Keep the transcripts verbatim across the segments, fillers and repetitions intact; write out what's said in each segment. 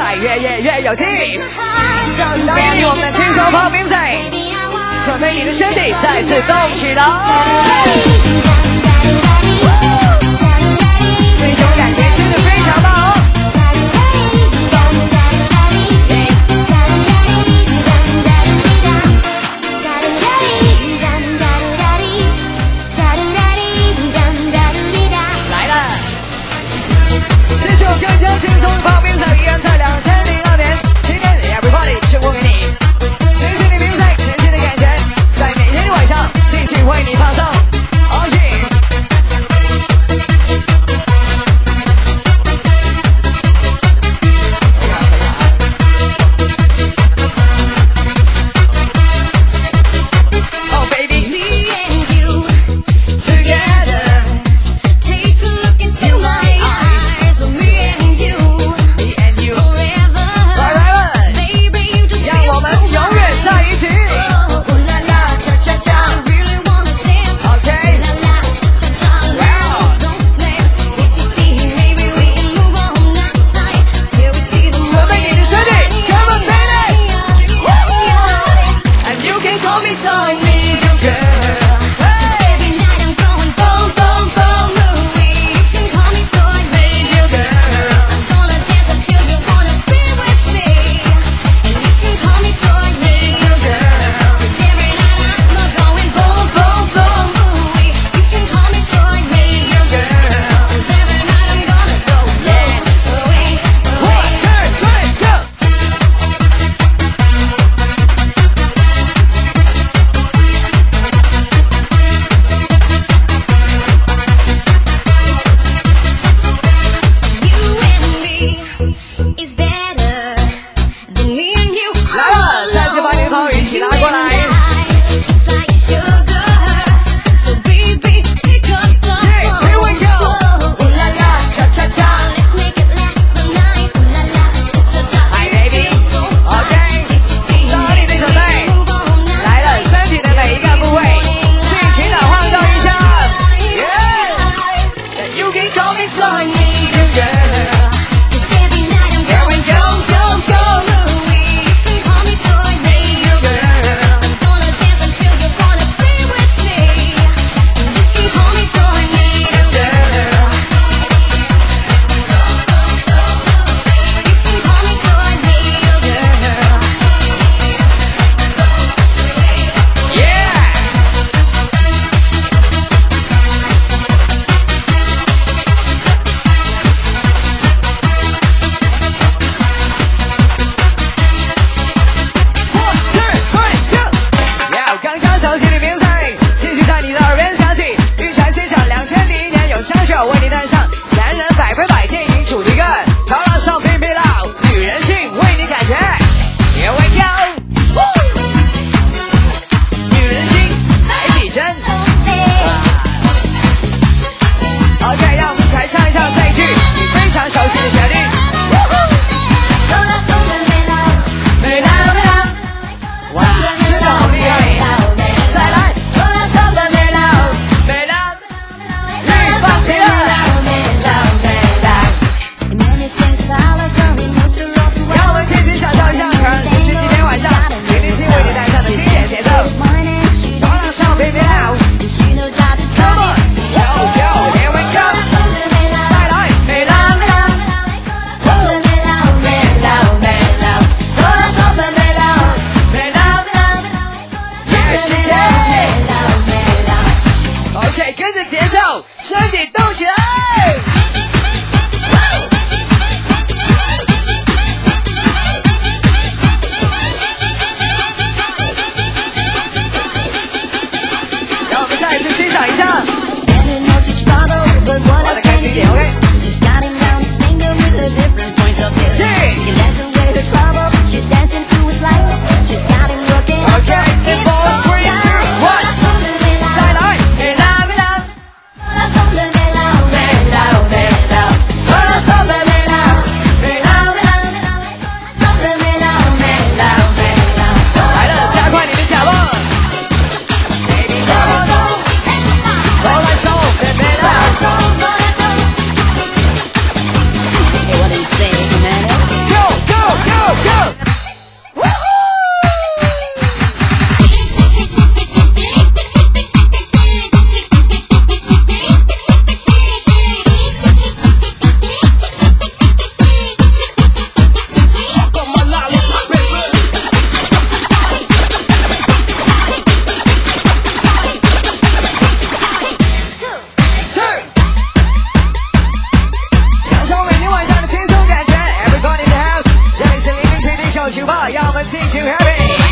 赛越夜越有劲。给你我们的轻松跑比赛，准备你的身体再次动起来。这种感觉真的非常棒哦。更加轻松的跑比赛依然在两千零二年，今天 everybody 生活给你，全新的比赛，全新的感觉，在每天晚上继续为你放送。Oh yeah！ 要出发，让我们尽情 happy。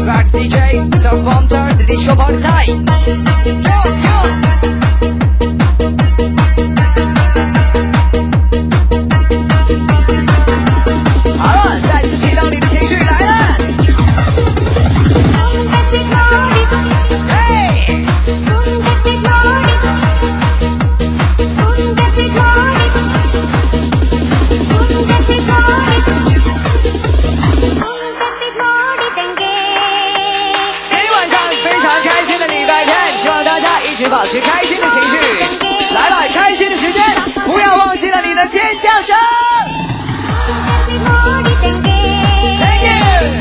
Rock D J, so from turn to disco party time. Yo, yo. 保持开心的情绪，来吧，开心的时间，不要忘记了你的尖叫声。Thank you。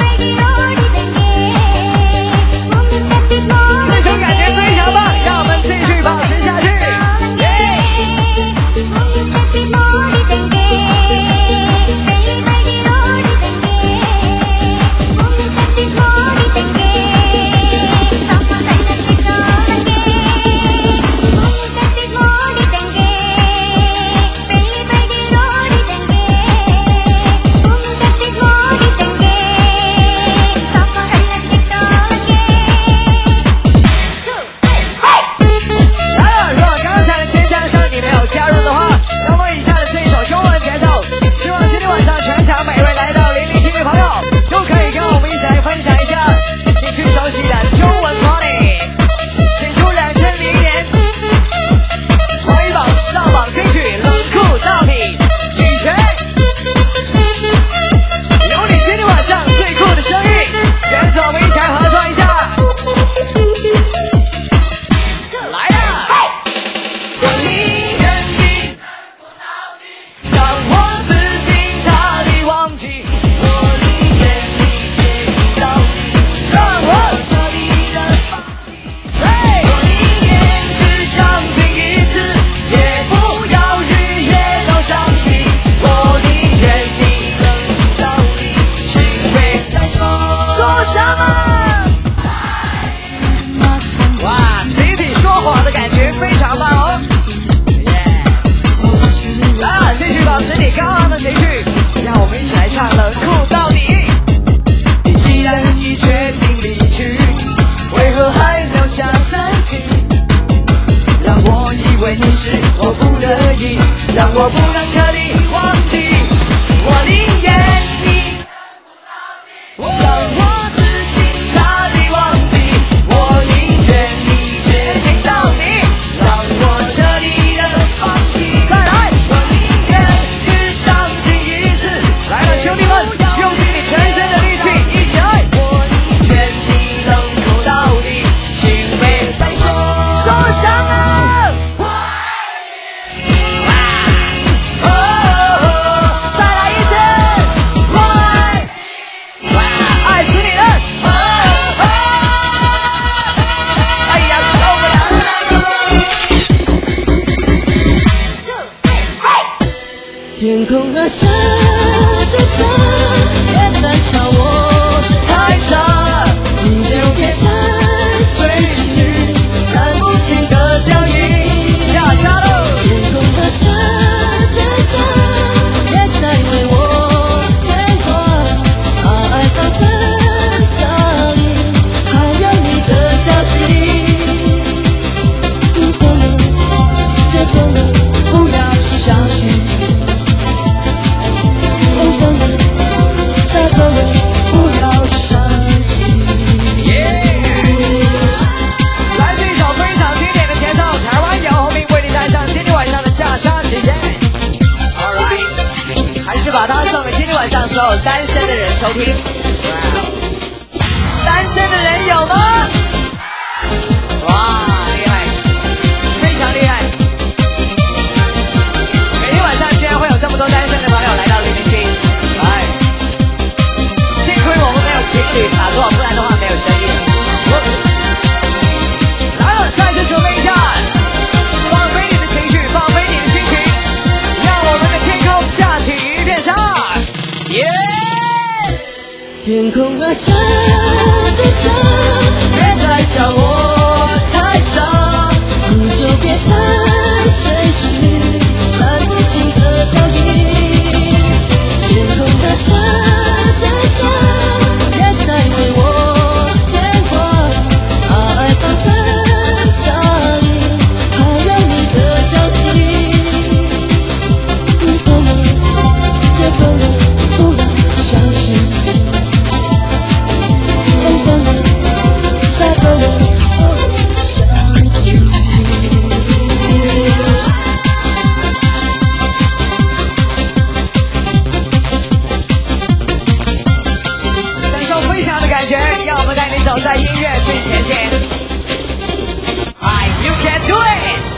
这种感觉非常棒，让我们继续保持下去。 天空的沙最傻，别再笑我太傻，你就别再追寻看不清的脚印。 下沙喽！ 天空的沙最傻，别再为我牵挂，爱纷纷散离，还有你的消息。你疯了，再疯了，不要相信。 来自一首非常经典的前奏，台湾姚宏明为你带上今天晚上的下沙时间。Alright， 还是把它送给今天晚上所有单身的人收听。单身的人有吗？哇，厉害，非常厉害！每天晚上居然会有这么多单身的朋友来到零零七，哎。幸亏我们没有情侣卡座，不然的话没有生意。来了，再次准备一下，放飞你的情绪，放飞你的心情，让我们的天空下起一片沙。耶！ 天空的沙最傻，别再笑我太傻，你就别再追寻看不清的脚印。天空的沙最傻，别再为我觉，让我们带你走在音乐最前线。I you can do it。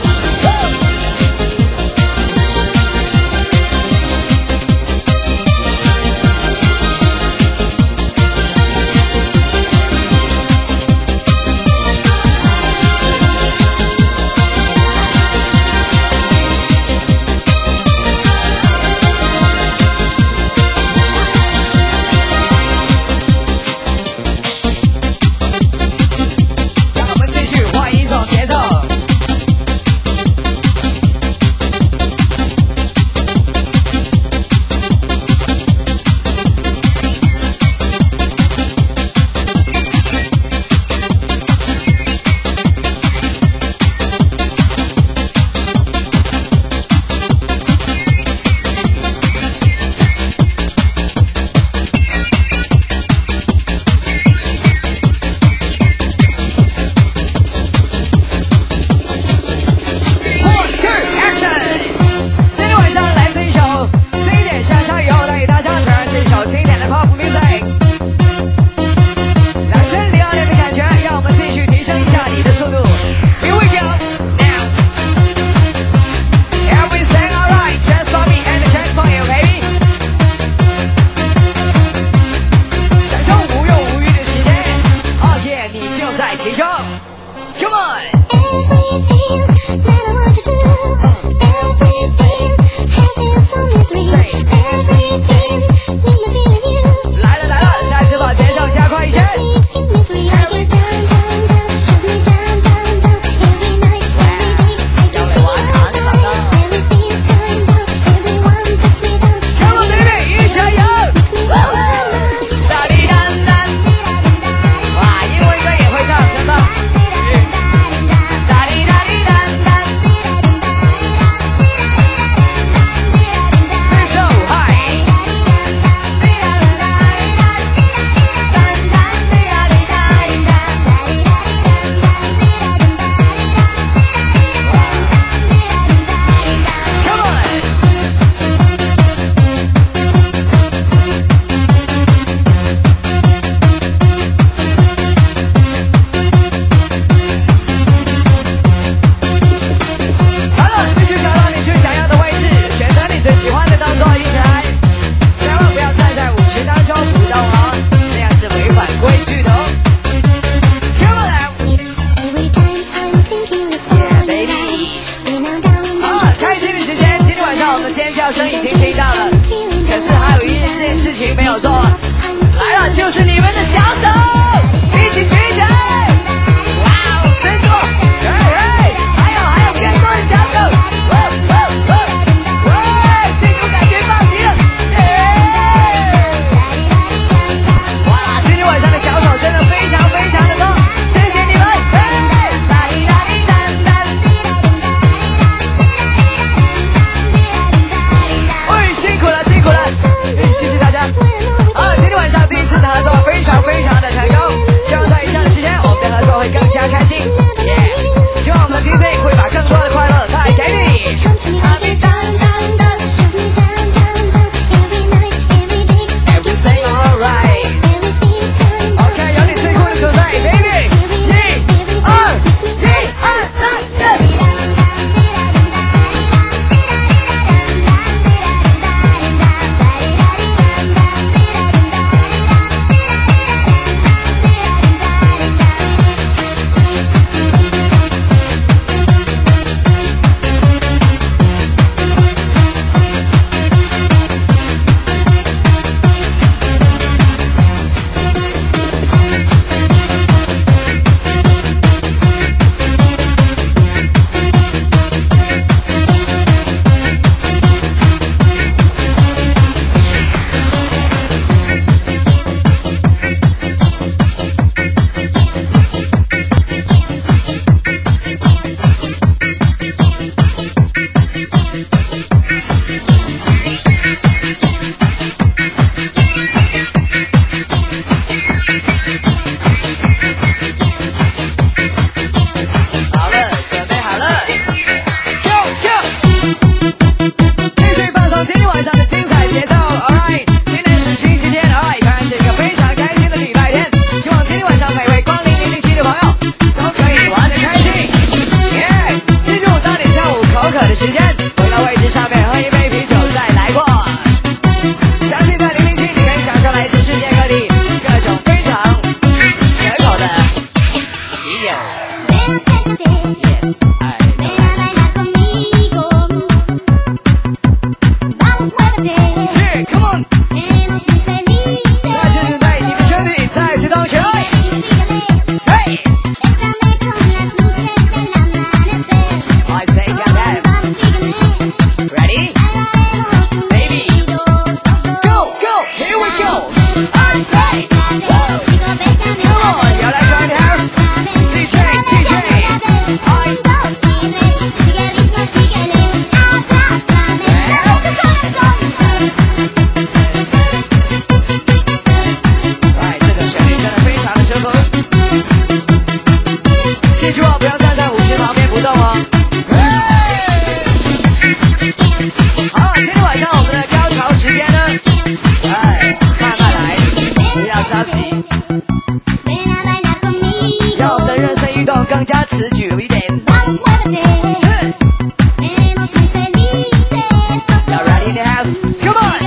让我们的人生运动更加持久一点。Y'all ready in the house? Come on!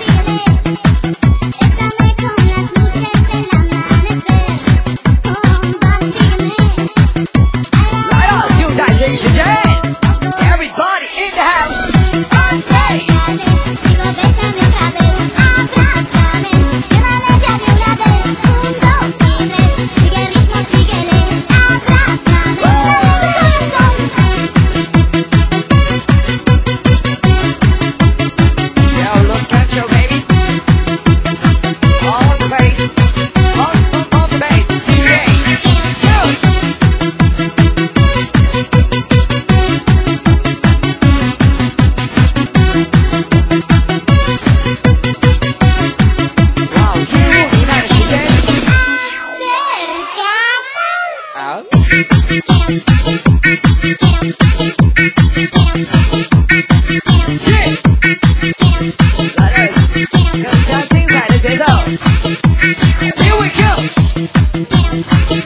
来了，就在这个时间 ，Everybody in the house, I say. Yo, look at your baby. On the bass, on, on, on the bass, D J. Wow, 进入你那的时间。好。来了，更加精彩的节奏。Here we go.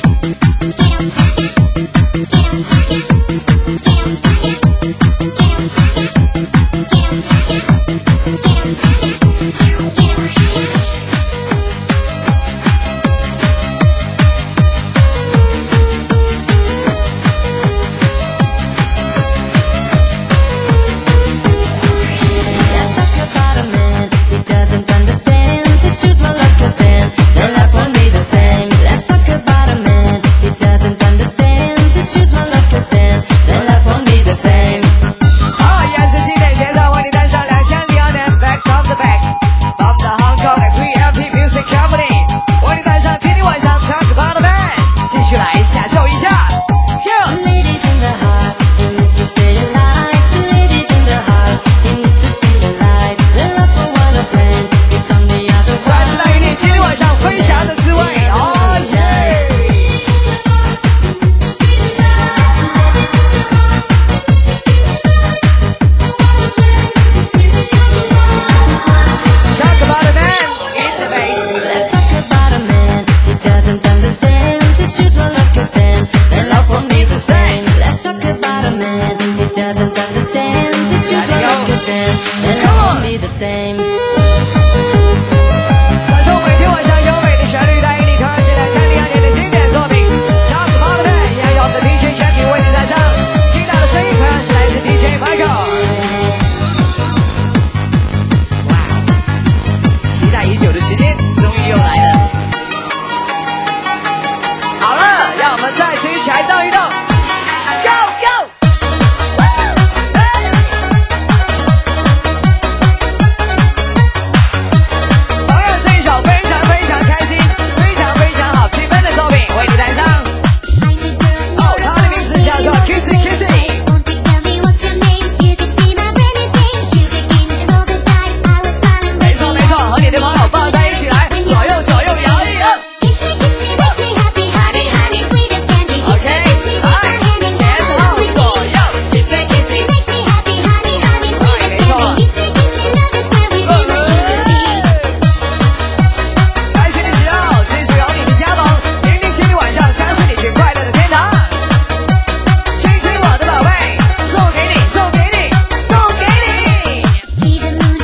Let's talk about a man who doesn't understand to choose my luck as sin. Then life won't be the same. 好，依然是经典节奏，为你带上两千零二年 Backs of the Backs of the Hong Kong three L P Music Company， 为你带上今天晚上 Talk About a Man， 继续来享受一下。Go！ Ladies in the heart, who needs to stay alive? Ladies in the heart, who needs to stay alive? The love for what a friend, it's on the other 再次带给你今天晚上飞翔的滋味。哦耶！Talk about a man in the bass. Let's talk about a man who doesn't understand to choose one luck as sin. Then life won't be the same. Let's talk about a man who doesn't understand to choose one luck as sin. Then life won't be the same. 享受每天晚上优美的旋律，带给你同样是两千零二年的经典作品。Talk about a man， 一样由我们的 D J Jackie 为你带上，听到的声音同样是来自 D J Michael。哇，期待已久的时间终于又来了。好了，让我们再次一起来动一动 ，Go Go！ 同样是一首非常非常开心、非常非常好气氛的作品，为你带上。哦，它的名字叫做 Kissy Kissy。没错没错，和你的朋友抱在一起来，左右左右摇一摇。OK， 来，前后左右 ，Kissy Kissy。对，没错。开心的时候，继续有你的加盟，明天星期晚上将是你去快乐的天堂。亲亲我的宝贝，送给你，送给你，送给你。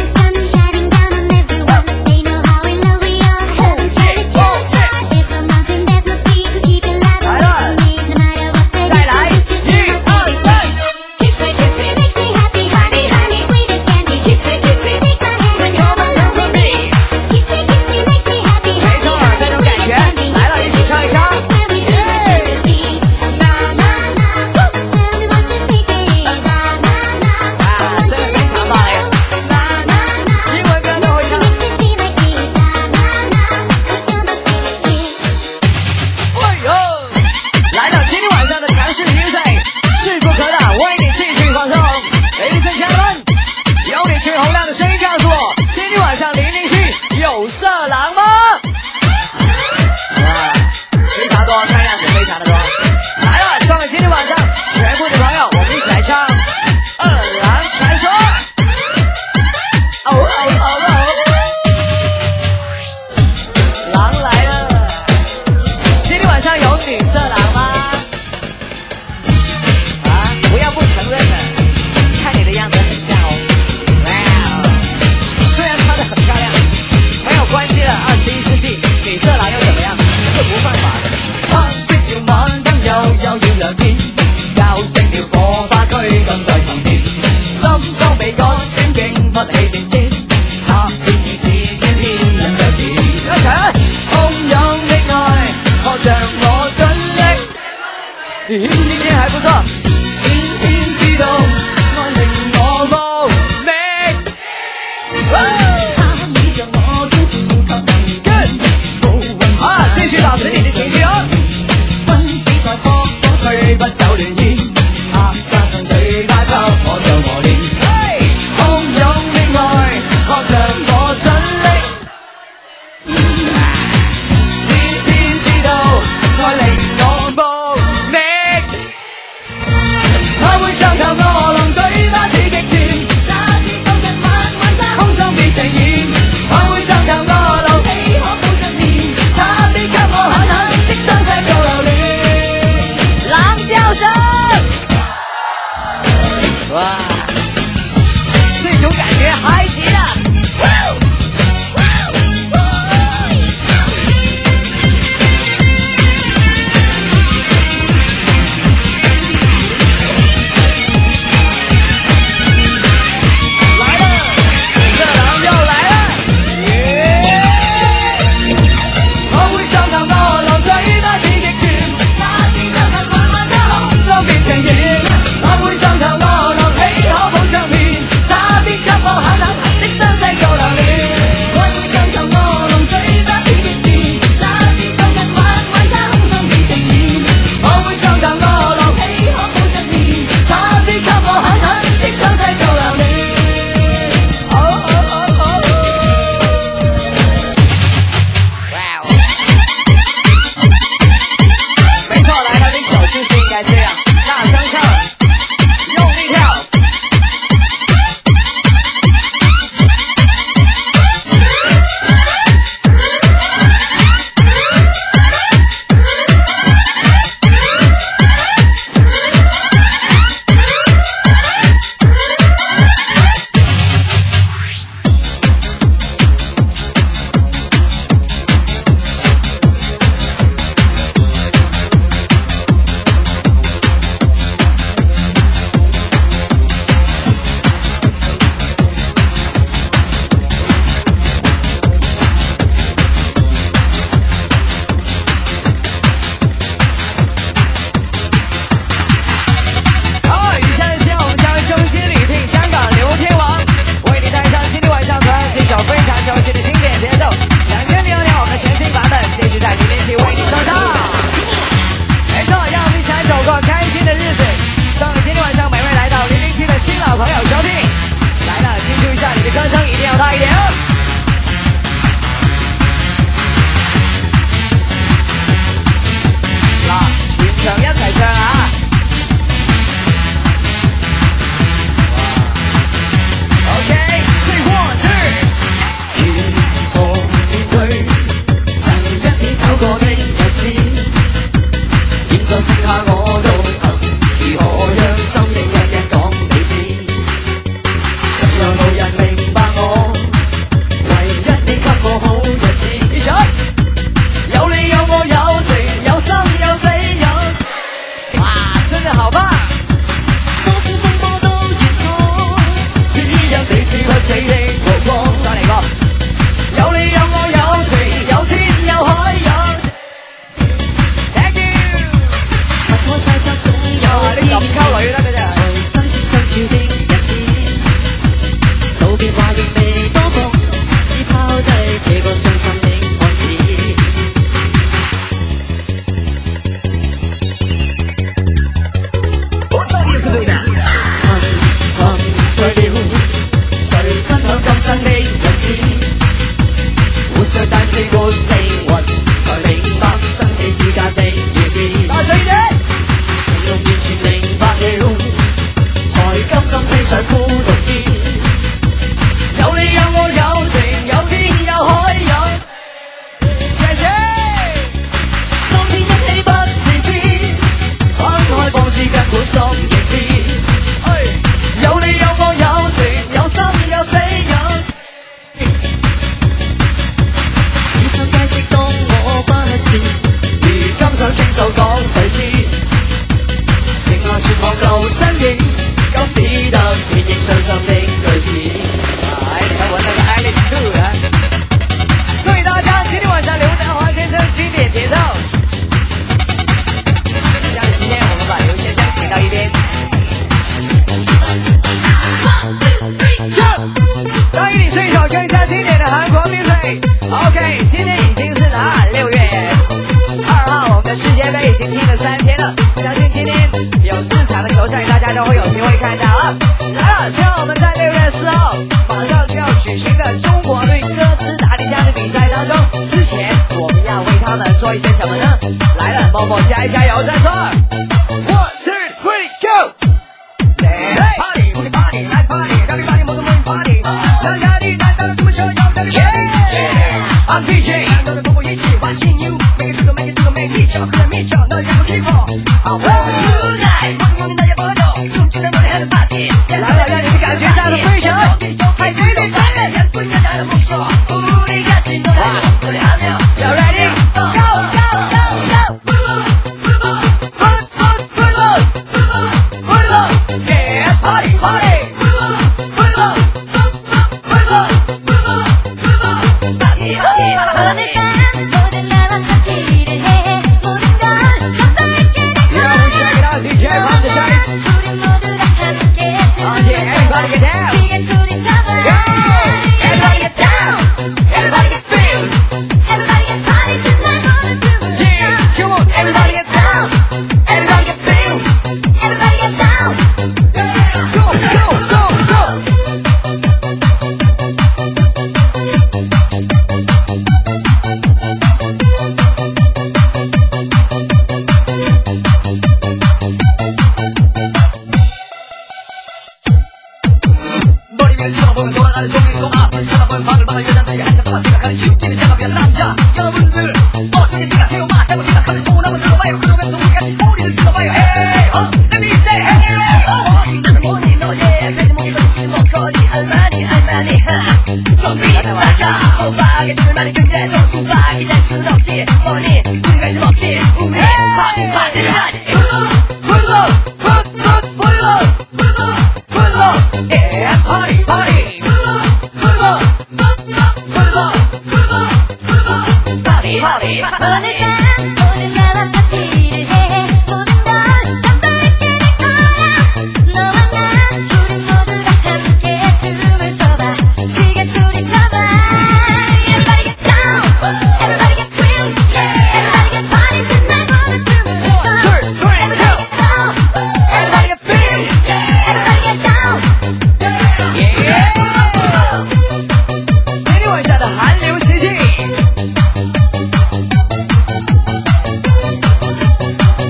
来了，再来，一二三 ，Kissy Kissy Honey Honey Kissy Kissy Come on come with me。没错，这种感觉，来了，一起唱一唱。啊，真的非常棒哎！英文歌都会唱。哎呦，来到今天晚上的强势 music， 势不可挡，为你继续放送。Ladies and gentlemen， 有你最洪亮的声音告诉我，今天晚上零零七有色狼吗？哇，非常多，看样子非常的多。来了，送给今天晚上全部的朋友，我们一起来唱《二郎传说》。哦哦哦哦！狼来了。 女色狼吗？啊，不要不承认了，看你的样子很像哦。哇，虽然穿得很漂亮，没有关系了，二十一世紀女色狼又怎麼樣？這不犯法的。黑色了晚燈又又要亮天，教熄了火花區更在沉澱，心當被割閃經不起變遷，下變已似千篇人在前。一齊洶湧的愛，學着我盡力，偏偏還不錯，偏偏知道愛令我無力。啊，繼續保持你的情緒哦。分子在撲火吹不走亂煙，啊，加上嘴巴給我做磨練。洶湧的愛，學着我盡力，偏偏知道愛令我無力。他會像頭餓狼，嘴巴似極甜，那是受人慢慢將空心變成煙。他會像頭餓狼，豈可保證面？他必給我狠狠的傷勢做留戀。狼叫聲，哇，這種感覺嗨極了。 做個誰知？情愛全部都相應，今只得千億傷心的句子。哎，你看我那個愛你兔啊！祝願大家今天晚上劉德華先生經典節奏。接下來時間，我們把劉先生請到一邊。帶給你這首更加經典的韓國名曲。OK， 今天已經是哪六月二號，我們的世界盃已經踢了三天了，相信今天有四場的球賽，大家都會有機會看到啊。來了，像我們在六月四號馬上就要舉行的中國對哥斯達黎加的比賽當中，之前我們要為他們做一些什麼呢？來了，默默加一加油，再說 one two three go。Let's party, we party, let's party, everybody move the party. 난 야리 난 따라 춤을 춰, yeah, yeah. I'm D J. 너를 보고 있지, watching you. Make it to the, make it to the, make it 미쳐, 그냥 미쳐. 널 잡고 싶어. I want you tonight. 모든 형이 날 예뻐져. 춤추는 노래 하는 party. 라라라, 이感觉大的非常. Hey baby, baby. 예쁜 여자를 못 써. 우리 같이 노래, 노래하며. You ready? Go, go, go, go. Put, put, put up. Put up. Yes, party, party. Put up. Put up. Party, party, party. 모든 나와 파티를 해 모든 걸 깜빡이게 Yeah, we check it out, D J from the sides. 우리 모두 다 함께 Oh yeah, everybody get down. 크게 소리쳐봐 Everybody get down Everybody get free Everybody get party tonight 오늘 춤을 Yeah, come on, everybody get down. Everybody get free Everybody get down Go, go, go, go. 머리 위를 쳐다보면 돌아가는 종이고 앞을 쳐다보면 바글바글 여자들이 한참 동안 생각하는 지우기는 작업이야 남자 여러분들 어떻게 생각해요 맞다고 생각하면 소원 한번 들어봐요 그러면서 우리같이 소리를 질러봐요 Hey, oh, let me say hey, oh 나는 뭐니 너의 돼지목이가 죽지 먹거리 할머니 할머니 좀 비싸자 호박에 줄만이 근데도 수박이 될 순 없지 뭐니 우리 관심 없지 우리 파티 파티를 하지 Pull up, put, put, pull up, pull up, pull up. Yes, party, party. Pull up, pull up, pull up. Party, party. 오늘 밤 모든 나와 파티를 해 모든 걸 깜빡이게 될 거야 너와 나 우리 모두 다 함께 춤을 춰봐 크게 소리쳐봐 Everybody get down Everybody get free Everybody get party tonight 오늘 춤을 춰 One, two, three, Everybody go. get down Everybody get free. Everybody get down Yeah. 今天晚上的韩流奇迹。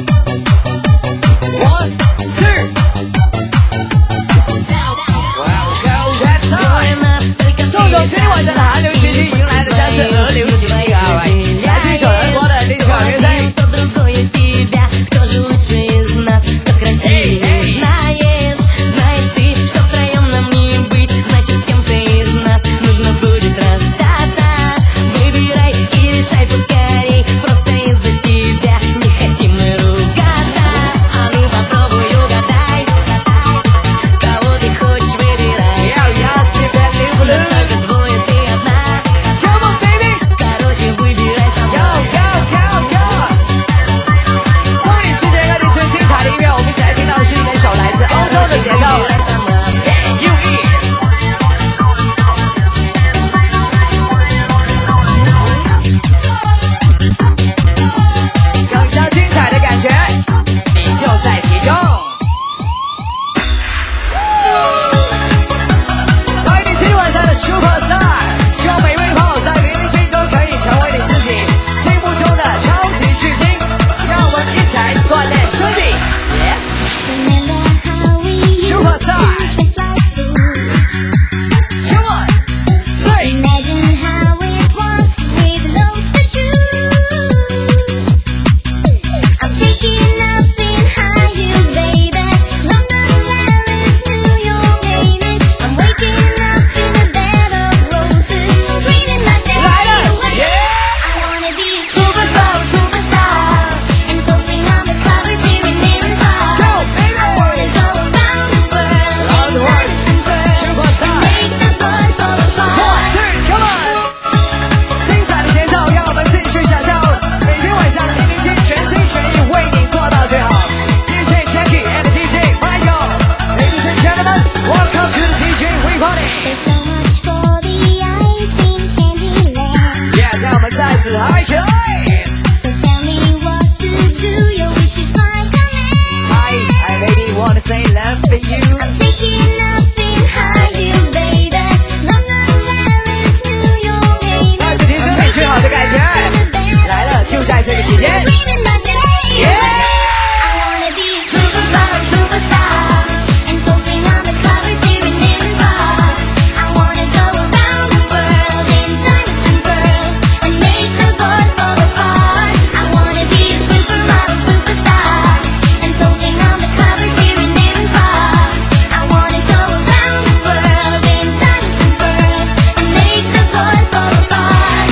again. dreaming my day. Yeah. I wanna be a superstar, superstar, and posting on the covers here in Improv. I wanna go around the world in diamonds and pearls and make the boys fall apart. I wanna be a supermodel, superstar, and posting on the covers here in Improv. I wanna go around the world in diamonds and pearls and make the boys fall apart.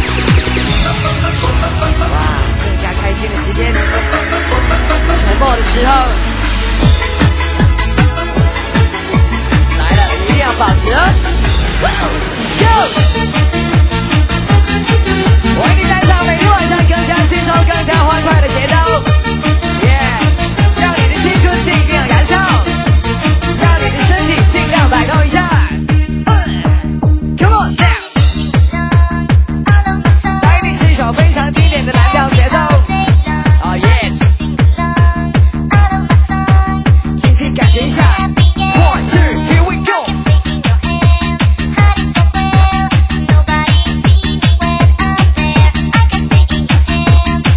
哇，更加开心的时间，沉默的时候，来了，一定要保持哦。Go！ 为你带上每天晚上更加轻松、更加欢快的节奏，耶！让你的青春尽量燃烧，让你的身体尽量摆动一下。Come on now！ 来，你是一首非常经典的蓝调节奏。Oh yes！ 尽情感觉一下。One two here we go！ Nobody see me when I'm there. I can stay in your hand.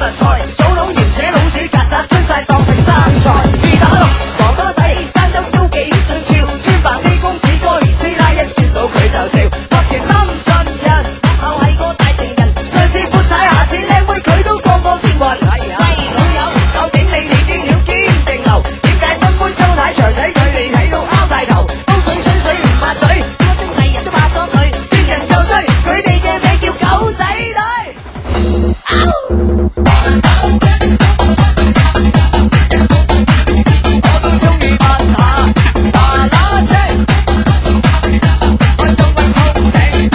日菜，早老原寫老鼠曱甴吞晒當成生菜。二打六黃多仔山州都幾俊俏，專扮啲公子哥兒師奶一見到佢就笑。學前冧盡人，學後係個大情人，上次闊太下次靚妹佢都個個見暈。喂老友，究竟你哋經了堅定流？點解新妹周太長仔佢哋睇到拗晒頭？風水吹水唔抹嘴，歌星藝人都拍咗佢，見人就追，佢哋嘅名叫狗仔隊。我都中意問下，嗱嗱聲，開心威風地。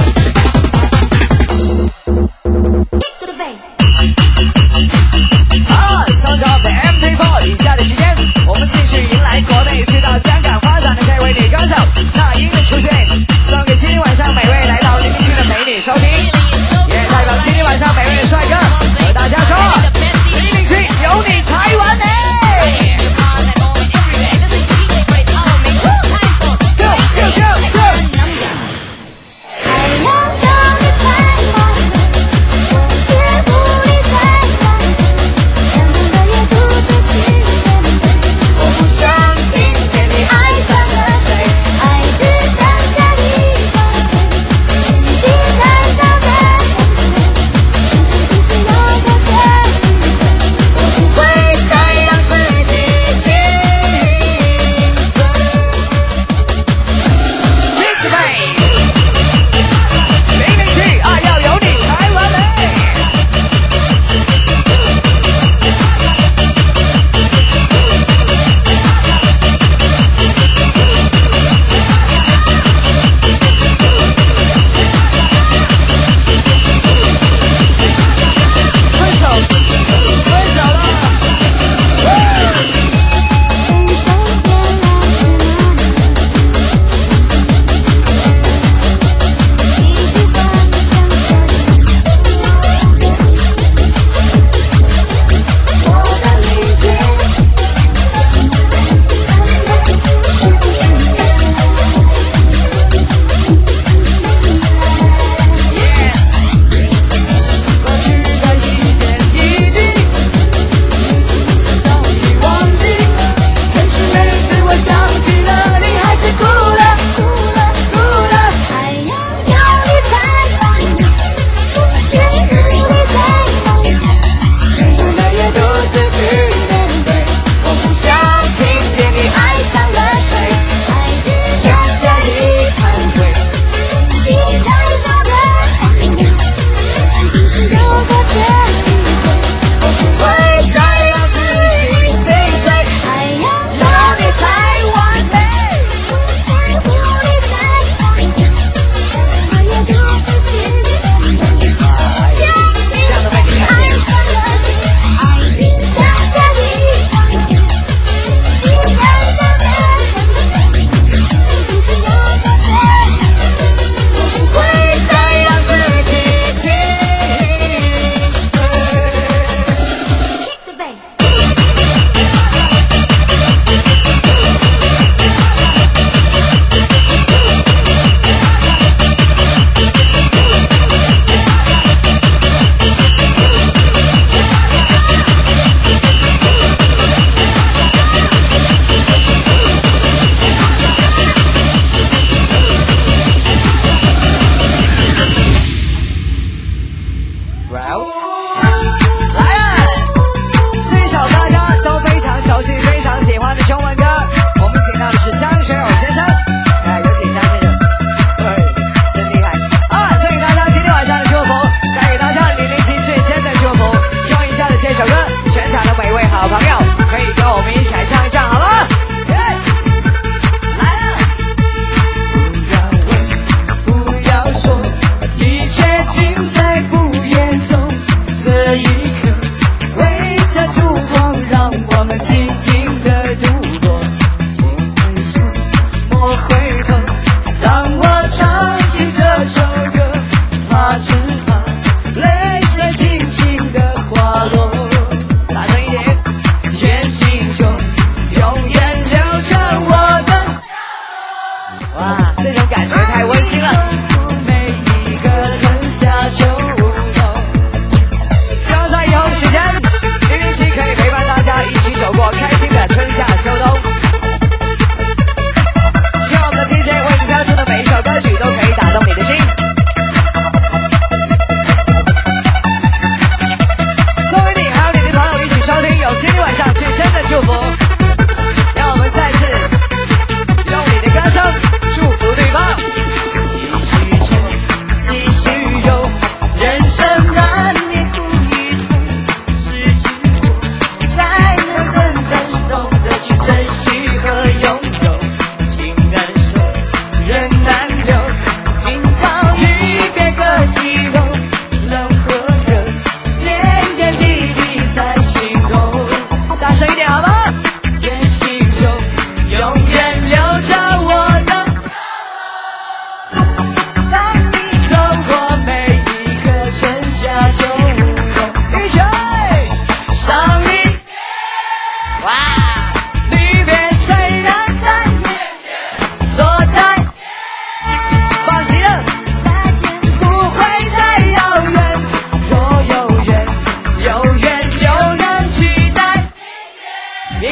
好，上场的 M P 四 以下的时间，我们继续迎来国内是到香港发展的这位女歌手那英的出现，送给今天晚上每位来到零零七的美女收听，也代表今天晚上每位的帅哥和大家说，零零七有你才完美。Go go go go！ 海洋有你才完美，我却不理睬完美，感动的也不再去面对。我不想今天你爱上了谁，爱只剩下一个人，天地太少的感觉，人生比起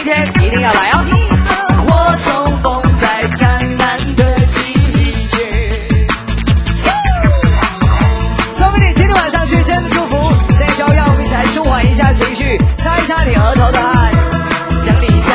天一定要来哦！我重逢在灿烂的季节。送给你今天晚上最真的祝福，在逍遥我们一起来舒缓一下情绪，擦一擦你额头的汗，想你一下。